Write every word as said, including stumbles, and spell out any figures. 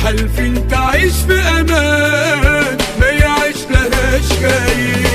عارفين تعيش في امان ما يعيش لهاش خاين.